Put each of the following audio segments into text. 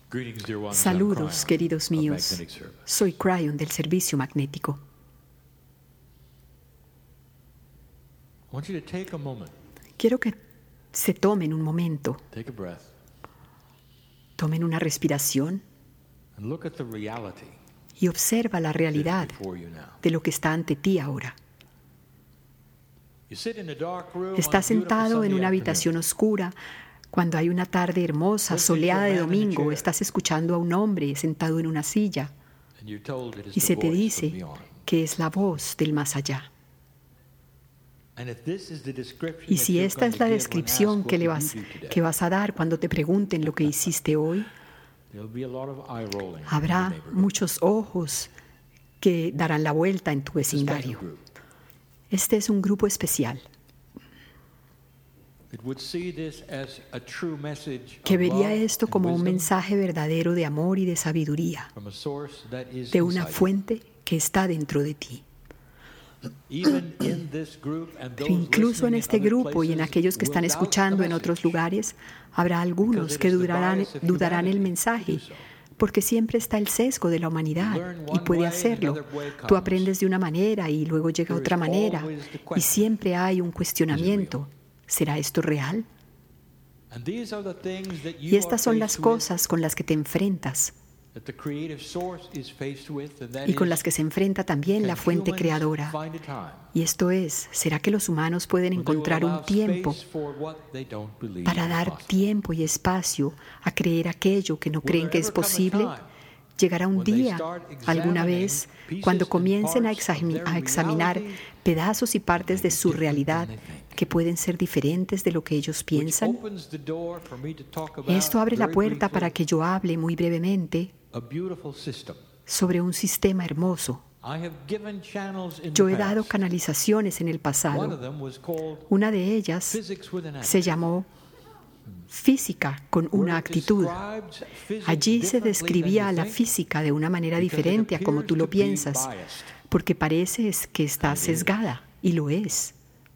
Saludos, queridos míos. Soy Cryon del servicio magnético. Quiero que se tomen un momento, tomen una respiración y observa la realidad de lo que está ante ti ahora. Estás sentado en una habitación oscura cuando hay una tarde hermosa, soleada de domingo. Estás escuchando a un hombre sentado en una silla y se te dice que es la voz del más allá. Y si esta es la descripción que vas a dar cuando te pregunten lo que hiciste hoy, habrá muchos ojos que darán la vuelta en tu vecindario. Este es un grupo especial que vería esto como un mensaje verdadero de amor y de sabiduría de una fuente que está dentro de ti. Pero incluso en este grupo y en aquellos que están escuchando en otros lugares, habrá algunos que dudarán el mensaje, porque siempre está el sesgo de la humanidad y puede hacerlo. Tú aprendes de una manera y luego llega otra manera y siempre hay un cuestionamiento. ¿Será esto real? Y estas son las cosas con las que te enfrentas y con las que se enfrenta también la fuente creadora. Y esto es, ¿será que los humanos pueden encontrar un tiempo para dar tiempo y espacio a creer aquello que no creen que es posible? Llegará un día, alguna vez, cuando comiencen a examinar pedazos y partes de su realidad que pueden ser diferentes de lo que ellos piensan. Esto abre la puerta para que yo hable muy brevemente sobre un sistema hermoso. Yo he dado canalizaciones en el pasado. Una de ellas se llamó Física con una actitud. Allí se describía a la física de una manera diferente a como tú lo piensas, porque parece que está sesgada, y lo es.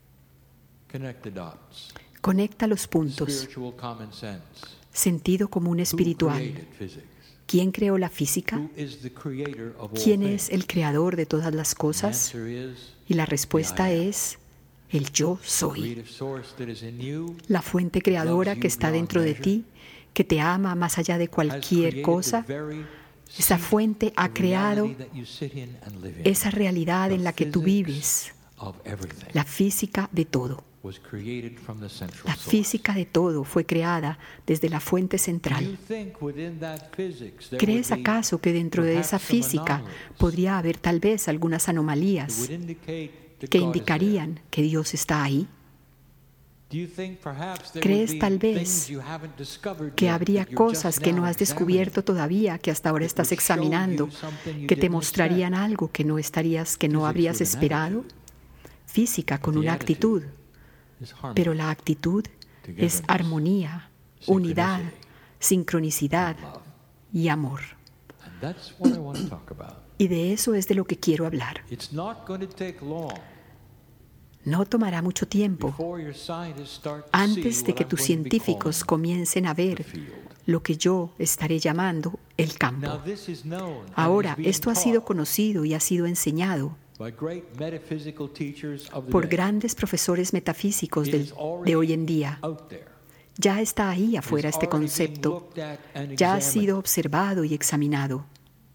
Conecta los puntos. Sentido común espiritual. ¿Quién creó la física? ¿Quién es el creador de todas las cosas? Y la respuesta es el yo soy. La fuente creadora que está dentro de ti, que te ama más allá de cualquier cosa. Esa fuente ha creado esa realidad en la que tú vives. La física de todo. La física de todo fue creada desde la fuente central. ¿Crees acaso que dentro de esa física podría haber tal vez algunas anomalías que indicarían que Dios está ahí? ¿Crees tal vez que habría cosas que no has descubierto todavía, que hasta ahora estás examinando, que te mostrarían algo que no habrías esperado? Física con una actitud. Pero la actitud es armonía, unidad, sincronicidad y amor. Y de eso es de lo que quiero hablar. No tomará mucho tiempo antes de que tus científicos comiencen a ver lo que yo estaré llamando el campo. Ahora, esto ha sido conocido y ha sido enseñado por grandes profesores metafísicos de hoy en día. Ya está ahí afuera este concepto, ya ha sido observado y examinado.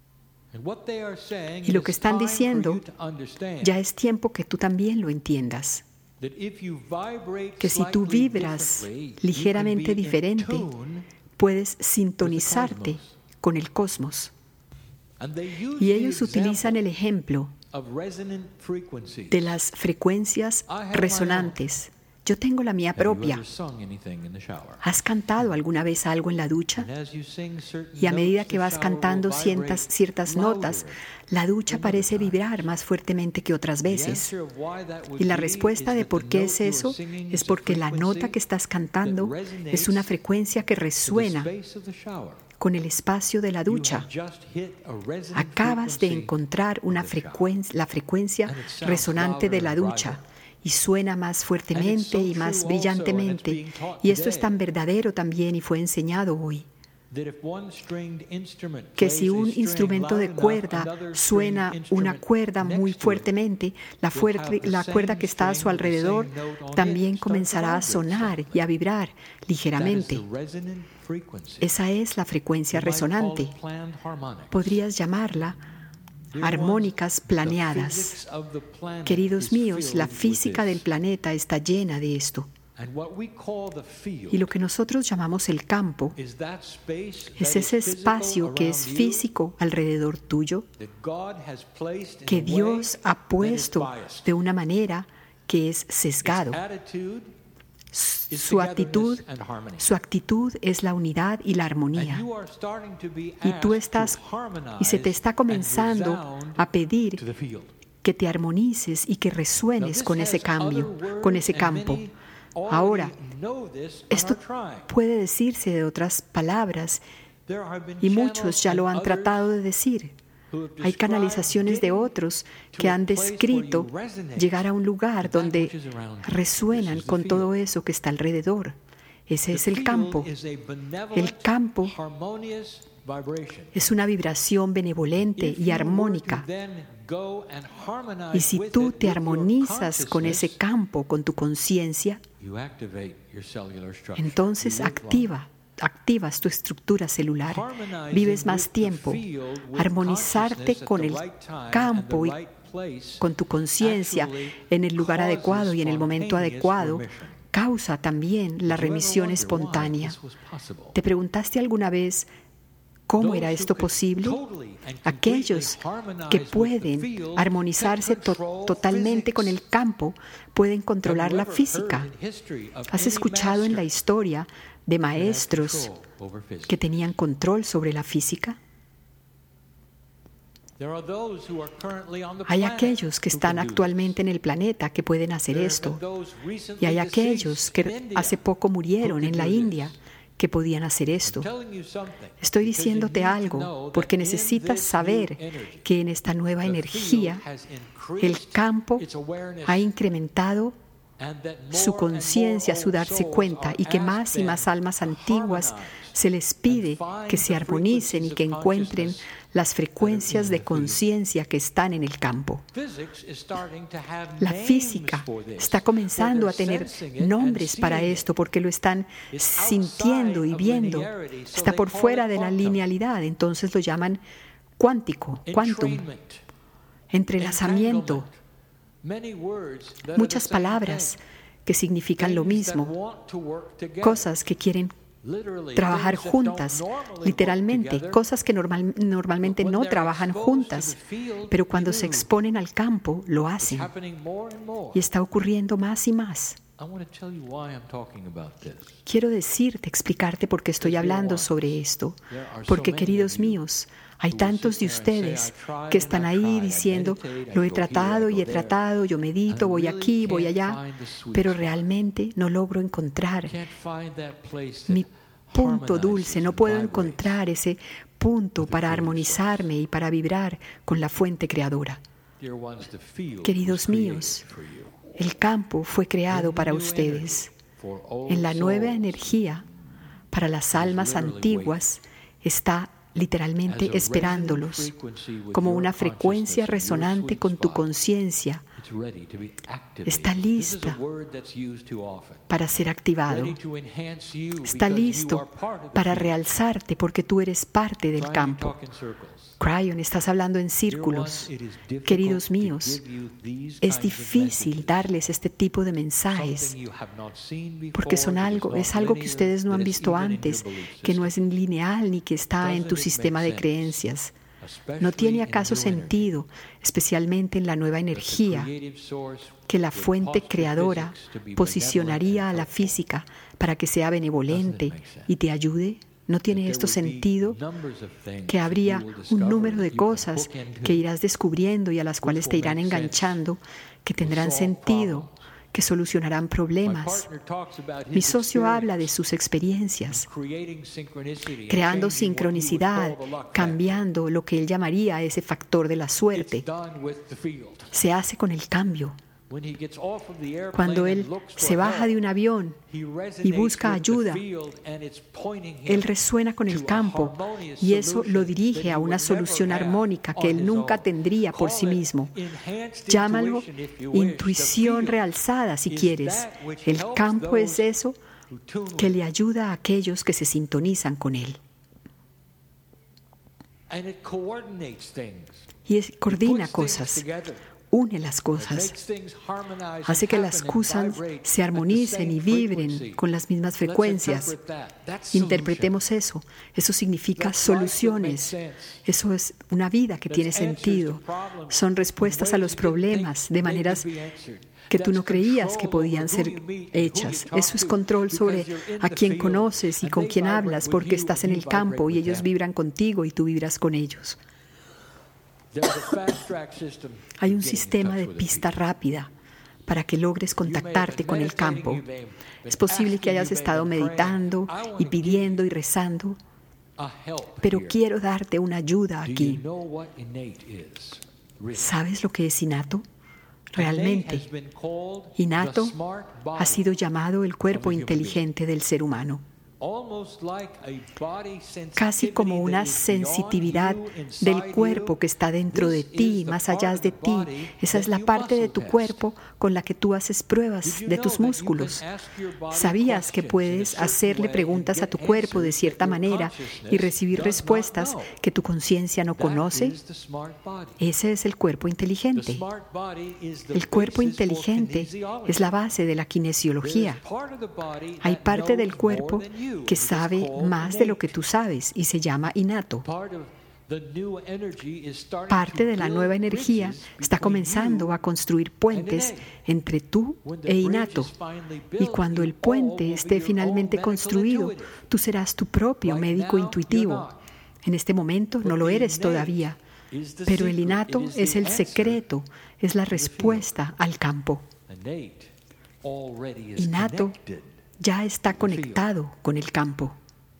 Y lo que están diciendo, ya es tiempo que tú también lo entiendas. Que si tú vibras ligeramente diferente, puedes sintonizarte con el cosmos. Y ellos utilizan el ejemplo de las frecuencias resonantes. Yo tengo la mía propia. ¿Has cantado alguna vez algo en la ducha? Y a medida que vas cantando ciertas notas, la ducha parece vibrar más fuertemente que otras veces. Y la respuesta de por qué es eso es porque la nota que estás cantando es una frecuencia que resuena con el espacio de la ducha. Acabas de encontrar la frecuencia resonante de la ducha y suena más fuertemente y más brillantemente. Y esto es tan verdadero también y fue enseñado hoy. que si un instrumento de cuerda suena una cuerda muy fuertemente, la cuerda que está a su alrededor también comenzará a sonar y a vibrar ligeramente. Esa es la frecuencia resonante. Podrías llamarla armónicas planeadas. Queridos míos, la física del planeta está llena de esto. Y lo que nosotros llamamos el campo es ese espacio que es físico alrededor tuyo, que Dios ha puesto de una manera que es sesgado. Su actitud es la unidad y la armonía. Y se te está comenzando a pedir que te armonices y que resuenes con ese cambio, con ese campo. Ahora, esto puede decirse de otras palabras y muchos ya lo han tratado de decir. Hay canalizaciones de otros que han descrito llegar a un lugar donde resuenan con todo eso que está alrededor. Ese es el campo. El campo es una vibración benevolente y armónica. Y si tú te armonizas con ese campo, con tu conciencia, entonces activas tu estructura celular, vives más tiempo. Armonizarte con el campo y con tu conciencia en el lugar adecuado y en el momento adecuado causa también la remisión espontánea. ¿Te preguntaste alguna vez cómo era esto posible? Aquellos que pueden armonizarse totalmente con el campo pueden controlar la física. ¿Has escuchado en la historia de maestros que tenían control sobre la física? Hay aquellos que están actualmente en el planeta que pueden hacer esto. Y hay aquellos que hace poco murieron en la India que podían hacer esto. Estoy diciéndote algo porque necesitas saber que en esta nueva energía el campo ha incrementado su conciencia, su darse cuenta, y que más y más almas antiguas se les pide que se armonicen y que encuentren las frecuencias de conciencia que están en el campo. La física está comenzando a tener nombres para esto porque lo están sintiendo y viendo. Está por fuera de la linealidad, entonces lo llaman cuántico, quantum, entrelazamiento. Muchas palabras que significan lo mismo, cosas que quieren trabajar juntas, literalmente, cosas que normalmente no trabajan juntas, pero cuando se exponen al campo, lo hacen. Y está ocurriendo más y más. Quiero explicarte por qué estoy hablando sobre esto, porque, queridos míos, hay tantos de ustedes que están ahí diciendo, lo he tratado y he tratado, yo medito, voy aquí, voy allá, pero realmente no logro encontrar mi punto dulce, no puedo encontrar ese punto para armonizarme y para vibrar con la fuente creadora. Queridos míos, el campo fue creado para ustedes. En la nueva energía, para las almas antiguas, está literalmente esperándolos, como una frecuencia resonante con tu conciencia. Está lista para ser activado. Está listo para realzarte porque tú eres parte del campo. Cryon, estás hablando en círculos. Queridos míos, es difícil darles este tipo de mensajes porque es algo que ustedes no han visto antes, que no es lineal ni que está en tu sistema de creencias. ¿No tiene acaso sentido, especialmente en la nueva energía, que la fuente creadora posicionaría a la física para que sea benevolente y te ayude? ¿No tiene esto sentido? Que habría un número de cosas que irás descubriendo y a las cuales te irán enganchando, que tendrán sentido, que solucionarán problemas. Mi socio habla de sus experiencias, creando sincronicidad, cambiando lo que él llamaría ese factor de la suerte. Se hace con el cambio. Cuando él se baja de un avión y busca ayuda, él resuena con el campo y eso lo dirige a una solución armónica que él nunca tendría por sí mismo. Llámalo intuición realzada si quieres. El campo es eso que le ayuda a aquellos que se sintonizan con él. Y coordina cosas. Une las cosas, hace que las cosas se armonicen y vibren con las mismas frecuencias. Interpretemos eso. Eso significa soluciones. Eso es una vida que tiene sentido. Son respuestas a los problemas de maneras que tú no creías que podían ser hechas. Eso es control sobre a quién conoces y con quién hablas, porque estás en el campo y ellos vibran contigo y tú vibras con ellos. Hay un sistema de pista rápida para que logres contactarte con el campo. Es posible que hayas estado meditando y pidiendo y rezando, pero quiero darte una ayuda aquí. ¿Sabes lo que es innato? Realmente, innato ha sido llamado el cuerpo inteligente del ser humano. Casi como una sensitividad del cuerpo que está dentro de ti, más allá de ti. Esa es la parte de tu cuerpo con la que tú haces pruebas de tus músculos. ¿Sabías que puedes hacerle preguntas a tu cuerpo de cierta manera y recibir respuestas que tu conciencia no conoce? Ese es el cuerpo inteligente. El cuerpo inteligente es la base de la kinesiología. Hay parte del cuerpo que sabe más de lo que tú sabes y se llama innato. Parte de la nueva energía está comenzando a construir puentes entre tú e innato. Y cuando el puente esté finalmente construido, tú serás tu propio médico intuitivo. En este momento no lo eres todavía, pero el innato es el secreto, es la respuesta al campo. Innato ya está conectado con el campo.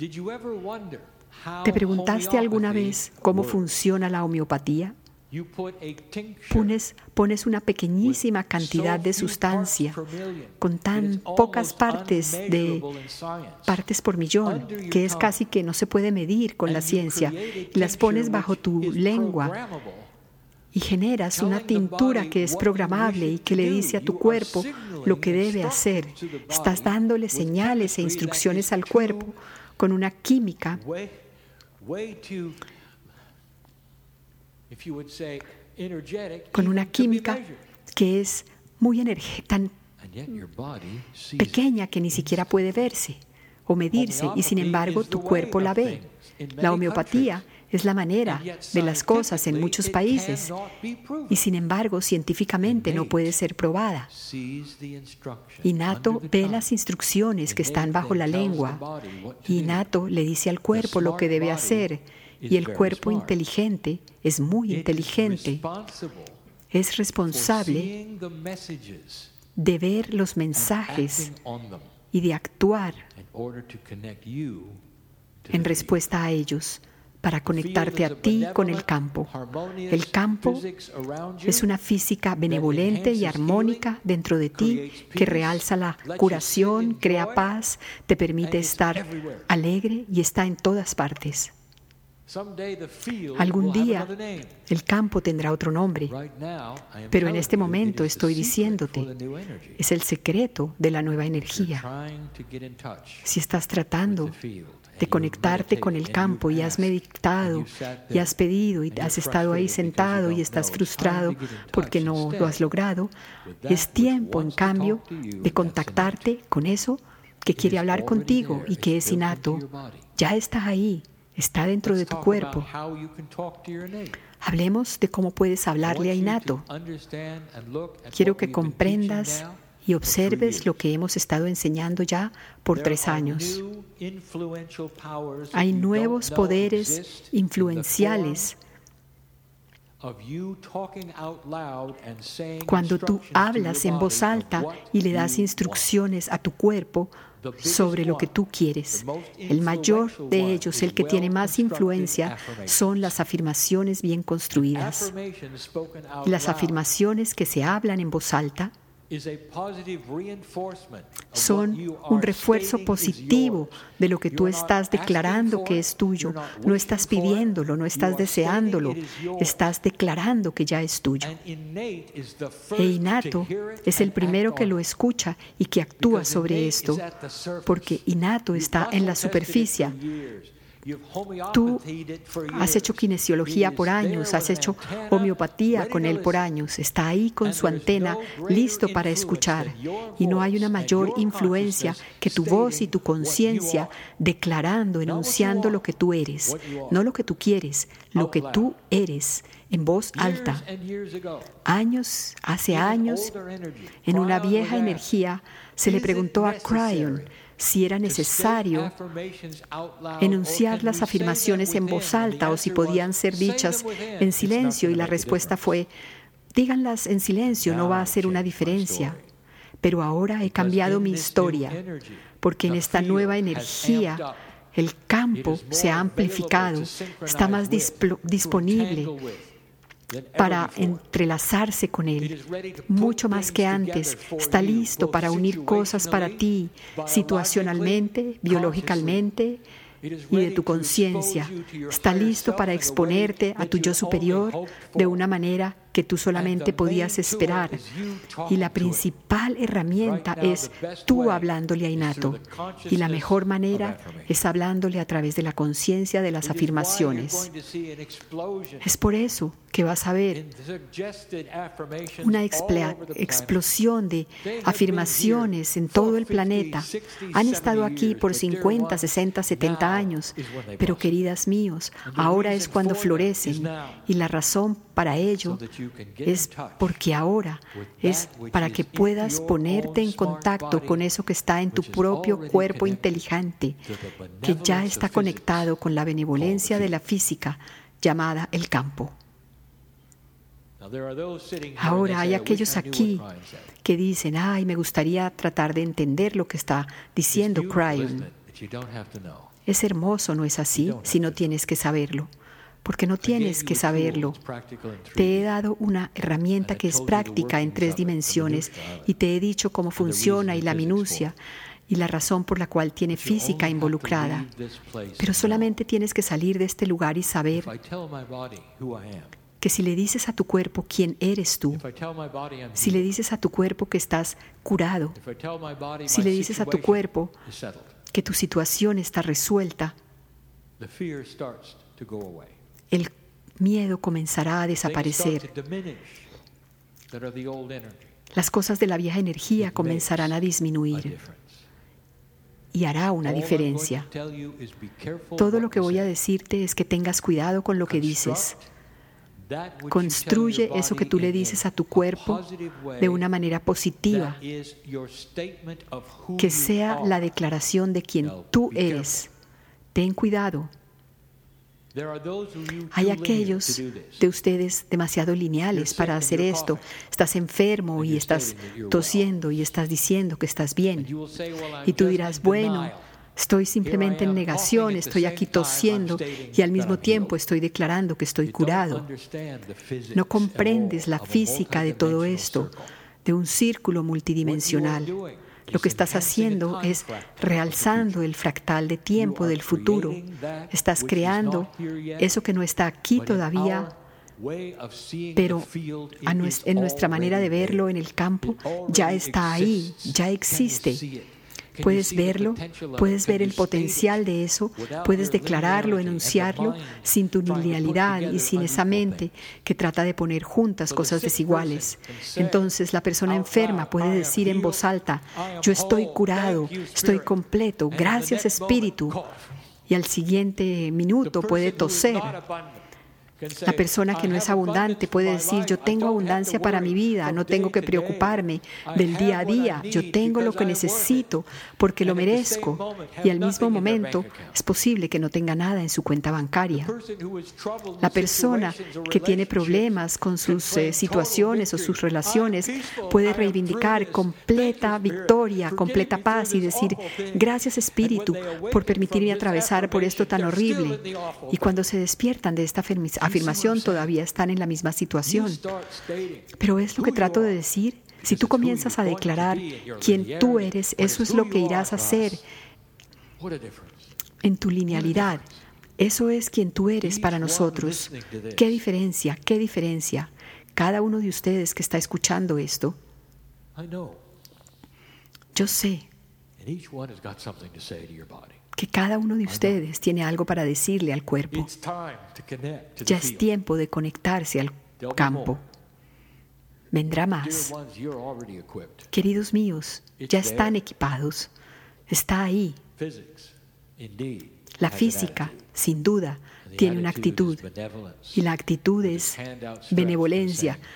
¿Te preguntaste alguna vez cómo funciona la homeopatía? Pones una pequeñísima cantidad de sustancia con tan pocas partes por millón, que es casi que no se puede medir con la ciencia, y las pones bajo tu lengua y generas una tintura que es programable y que le dice a tu cuerpo lo que debe hacer. Estás dándole señales e instrucciones al cuerpo con una química que es muy tan pequeña que ni siquiera puede verse o medirse, y sin embargo tu cuerpo la ve. La homeopatía es la manera de las cosas en muchos países y sin embargo científicamente no puede ser probada. Innato ve las instrucciones que están bajo la lengua. Innato le dice al cuerpo lo que debe hacer, y el cuerpo inteligente es muy inteligente. Es responsable de ver los mensajes y de actuar en respuesta a ellos, para conectarte a ti con el campo. El campo es una física benevolente y armónica dentro de ti que realza la curación, crea paz, te permite estar alegre y está en todas partes. Algún día el campo tendrá otro nombre, pero en este momento estoy diciéndote, es el secreto de la nueva energía. Si estás tratando de conectarte con el campo y has meditado y has pedido y has estado ahí sentado y estás frustrado porque no lo has logrado, es tiempo, en cambio, de contactarte con eso que quiere hablar contigo y que es innato. Ya está ahí, está dentro de tu cuerpo. Hablemos de cómo puedes hablarle a innato. Quiero que comprendas y observes lo que hemos estado enseñando ya por 3 años. Hay nuevos poderes influenciales Cuando tú hablas en voz alta y le das instrucciones a tu cuerpo sobre lo que tú quieres. El mayor de ellos, el que tiene más influencia, son las afirmaciones bien construidas. Y las afirmaciones que se hablan en voz alta son un refuerzo positivo de lo que tú estás declarando que es tuyo. No estás pidiéndolo, no estás deseándolo, estás declarando que ya es tuyo. E innato es el primero que lo escucha y que actúa sobre esto, porque innato está en la superficie. Tú has hecho kinesiología por años, has hecho homeopatía con él por años. Está ahí con su antena, listo para escuchar. Y no hay una mayor influencia que tu voz y tu conciencia declarando, enunciando lo que tú eres. No lo que tú quieres, lo que tú eres, en voz alta. Hace años, en una vieja energía, se le preguntó a Cryon si era necesario enunciar las afirmaciones en voz alta o si podían ser dichas en silencio, y la respuesta fue: díganlas en silencio, no va a hacer una diferencia. Pero ahora he cambiado mi historia, porque en esta nueva energía el campo se ha amplificado, está más disponible para entrelazarse con Él, mucho más que antes. Está listo para unir cosas para ti, situacionalmente, biológicamente y de tu conciencia. Está listo para exponerte a tu yo superior de una manera que tú solamente podías esperar. Y la principal herramienta es tú hablándole a innato. Y la mejor manera es hablándole a través de la conciencia de las afirmaciones. Es por eso que vas a ver una explosión de afirmaciones en todo el planeta. Han estado aquí por 50, 60, 70 años, pero queridas míos, ahora es cuando florecen, y la razón para ello es porque ahora es para que puedas ponerte en contacto con eso que está en tu propio cuerpo inteligente, que ya está conectado con la benevolencia de la física llamada el campo. Ahora hay aquellos aquí que dicen: ay, me gustaría tratar de entender lo que está diciendo Cryon. Es hermoso, ¿no es así? Si no tienes que saberlo. Porque no tienes que saberlo. Te he dado una herramienta que es práctica en 3 dimensiones y te he dicho cómo funciona y la minucia y la razón por la cual tiene física involucrada. Pero solamente tienes que salir de este lugar y saber que si le dices a tu cuerpo quién eres tú, si le dices a tu cuerpo que estás curado, si le dices a tu cuerpo que tu situación está resuelta, el miedo comenzará a desaparecer. Las cosas de la vieja energía comenzarán a disminuir y hará una diferencia. Todo lo que voy a decirte es que tengas cuidado con lo que dices. Construye eso que tú le dices a tu cuerpo de una manera positiva, que sea la declaración de quien tú eres. Ten cuidado. Hay aquellos de ustedes demasiado lineales para hacer esto. Estás enfermo y estás tosiendo y estás diciendo que estás bien. Y tú dirás: bueno, estoy simplemente en negación, estoy aquí tosiendo y al mismo tiempo estoy declarando que estoy curado. No comprendes la física de todo esto, de un círculo multidimensional. Lo que estás haciendo es realzando el fractal de tiempo del futuro. Estás creando eso que no está aquí todavía, pero en nuestra manera de verlo en el campo ya está ahí, ya existe. Puedes verlo, puedes ver el potencial de eso, puedes declararlo, enunciarlo sin tu linealidad y sin esa mente que trata de poner juntas cosas desiguales. Entonces la persona enferma puede decir en voz alta: yo estoy curado, estoy completo, gracias Espíritu. Y al siguiente minuto puede toser. La persona que no es abundante puede decir, yo tengo abundancia para mi vida, no tengo que preocuparme del día a día, yo tengo lo que necesito porque lo merezco. Y al mismo momento es posible que no tenga nada en su cuenta bancaria. La persona que tiene problemas con sus situaciones o sus relaciones puede reivindicar completa victoria, completa paz y decir, gracias Espíritu por permitirme atravesar por esto tan horrible. Y cuando se despiertan de esta afirmación todavía están en la misma situación. Pero es lo que trato de decir. Si tú comienzas a declarar quién tú eres, eso es lo que irás a hacer en tu linealidad. Eso es quien tú eres para nosotros. ¡Qué diferencia! ¡Qué diferencia! Cada uno de ustedes que está escuchando esto, yo sé que cada uno de ustedes tiene algo para decirle al cuerpo. Ya es tiempo de conectarse al campo. Vendrá más. Queridos míos, ya están equipados. Está ahí. La física, sin duda, tiene una actitud. Y la actitud es benevolencia.